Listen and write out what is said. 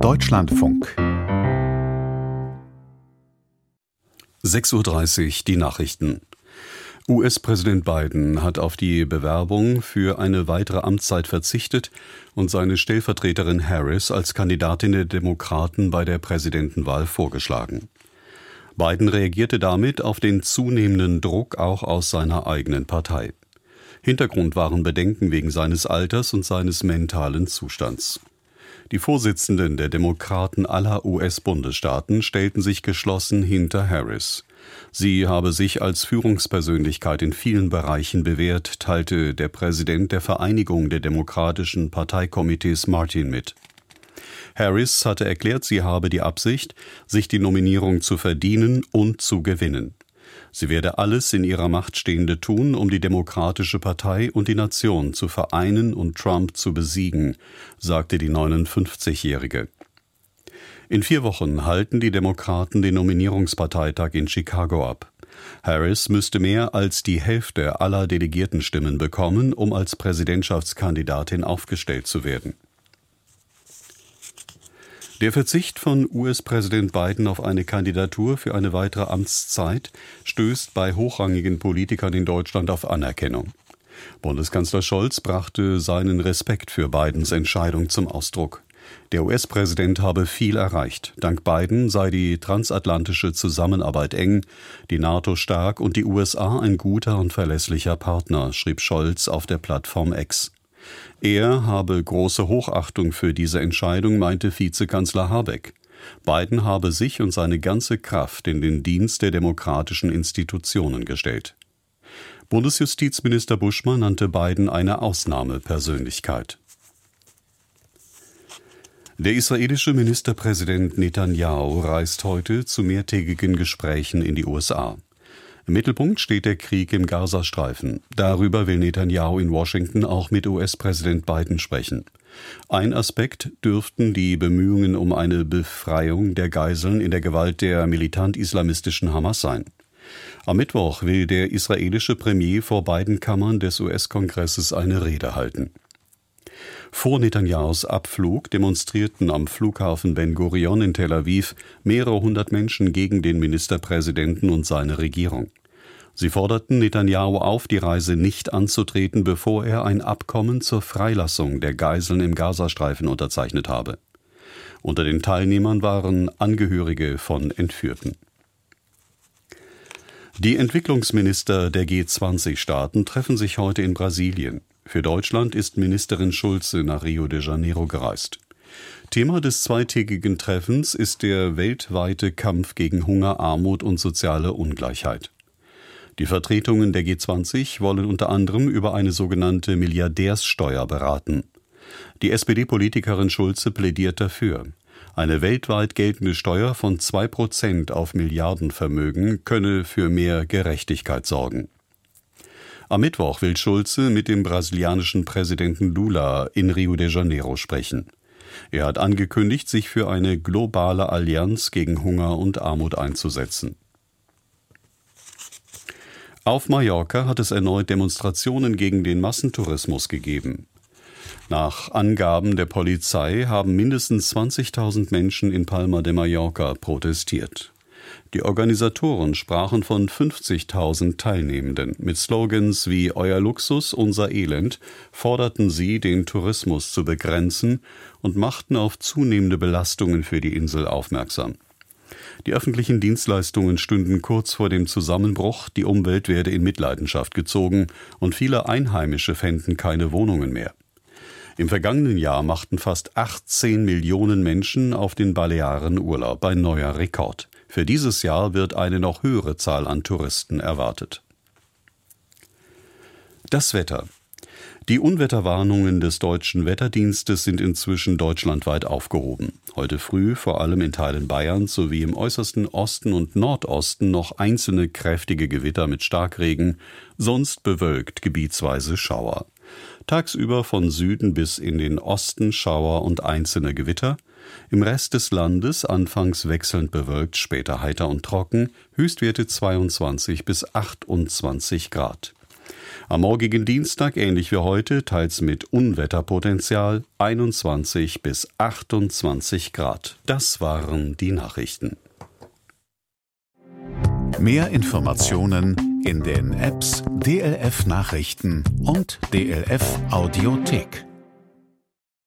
Deutschlandfunk 6:30 Uhr die Nachrichten. US-Präsident Biden hat auf die Bewerbung für eine weitere Amtszeit verzichtet und seine Stellvertreterin Harris als Kandidatin der Demokraten bei der Präsidentenwahl vorgeschlagen. Biden reagierte damit auf den zunehmenden Druck auch aus seiner eigenen Partei. Hintergrund waren Bedenken wegen seines Alters und seines mentalen Zustands. Die Vorsitzenden der Demokraten aller US-Bundesstaaten stellten sich geschlossen hinter Harris. Sie habe sich als Führungspersönlichkeit in vielen Bereichen bewährt, teilte der Präsident der Vereinigung der demokratischen Parteikomitees Martin mit. Harris hatte erklärt, sie habe die Absicht, sich die Nominierung zu verdienen und zu gewinnen. Sie werde alles in ihrer Macht Stehende tun, um die Demokratische Partei und die Nation zu vereinen und Trump zu besiegen, sagte die 59-Jährige. In 4 Wochen halten die Demokraten den Nominierungsparteitag in Chicago ab. Harris müsste mehr als die Hälfte aller Delegiertenstimmen bekommen, um als Präsidentschaftskandidatin aufgestellt zu werden. Der Verzicht von US-Präsident Biden auf eine Kandidatur für eine weitere Amtszeit stößt bei hochrangigen Politikern in Deutschland auf Anerkennung. Bundeskanzler Scholz brachte seinen Respekt für Bidens Entscheidung zum Ausdruck. Der US-Präsident habe viel erreicht. Dank Biden sei die transatlantische Zusammenarbeit eng, die NATO stark und die USA ein guter und verlässlicher Partner, schrieb Scholz auf der Plattform X. Er habe große Hochachtung für diese Entscheidung, meinte Vizekanzler Habeck. Biden habe sich und seine ganze Kraft in den Dienst der demokratischen Institutionen gestellt. Bundesjustizminister Buschmann nannte Biden eine Ausnahmepersönlichkeit. Der israelische Ministerpräsident Netanyahu reist heute zu mehrtägigen Gesprächen in die USA. Im Mittelpunkt steht der Krieg im Gazastreifen. Darüber will Netanyahu in Washington auch mit US-Präsident Biden sprechen. Ein Aspekt dürften die Bemühungen um eine Befreiung der Geiseln in der Gewalt der militant-islamistischen Hamas sein. Am Mittwoch will der israelische Premier vor beiden Kammern des US-Kongresses eine Rede halten. Vor Netanyahus Abflug demonstrierten am Flughafen Ben Gurion in Tel Aviv mehrere hundert Menschen gegen den Ministerpräsidenten und seine Regierung. Sie forderten Netanyahu auf, die Reise nicht anzutreten, bevor er ein Abkommen zur Freilassung der Geiseln im Gazastreifen unterzeichnet habe. Unter den Teilnehmern waren Angehörige von Entführten. Die Entwicklungsminister der G20-Staaten treffen sich heute in Brasilien. Für Deutschland ist Ministerin Schulze nach Rio de Janeiro gereist. Thema des zweitägigen Treffens ist der weltweite Kampf gegen Hunger, Armut und soziale Ungleichheit. Die Vertretungen der G20 wollen unter anderem über eine sogenannte Milliardärssteuer beraten. Die SPD-Politikerin Schulze plädiert dafür. Eine weltweit geltende Steuer von 2% auf Milliardenvermögen könne für mehr Gerechtigkeit sorgen. Am Mittwoch will Schulze mit dem brasilianischen Präsidenten Lula in Rio de Janeiro sprechen. Er hat angekündigt, sich für eine globale Allianz gegen Hunger und Armut einzusetzen. Auf Mallorca hat es erneut Demonstrationen gegen den Massentourismus gegeben. Nach Angaben der Polizei haben mindestens 20.000 Menschen in Palma de Mallorca protestiert. Die Organisatoren sprachen von 50.000 Teilnehmenden. Mit Slogans wie »Euer Luxus, unser Elend« forderten sie, den Tourismus zu begrenzen und machten auf zunehmende Belastungen für die Insel aufmerksam. Die öffentlichen Dienstleistungen stünden kurz vor dem Zusammenbruch, die Umwelt werde in Mitleidenschaft gezogen und viele Einheimische fänden keine Wohnungen mehr. Im vergangenen Jahr machten fast 18 Millionen Menschen auf den Balearen Urlaub, ein neuer Rekord. Für dieses Jahr wird eine noch höhere Zahl an Touristen erwartet. Das Wetter. Die Unwetterwarnungen des Deutschen Wetterdienstes sind inzwischen deutschlandweit aufgehoben. Heute früh vor allem in Teilen Bayerns sowie im äußersten Osten und Nordosten noch einzelne kräftige Gewitter mit Starkregen, sonst bewölkt, gebietsweise Schauer. Tagsüber von Süden bis in den Osten Schauer und einzelne Gewitter. Im Rest des Landes anfangs wechselnd bewölkt, später heiter und trocken, Höchstwerte 22 bis 28 Grad. Am morgigen Dienstag, ähnlich wie heute, teils mit Unwetterpotenzial, 21 bis 28 Grad. Das waren die Nachrichten. Mehr Informationen in den Apps DLF Nachrichten und DLF Audiothek.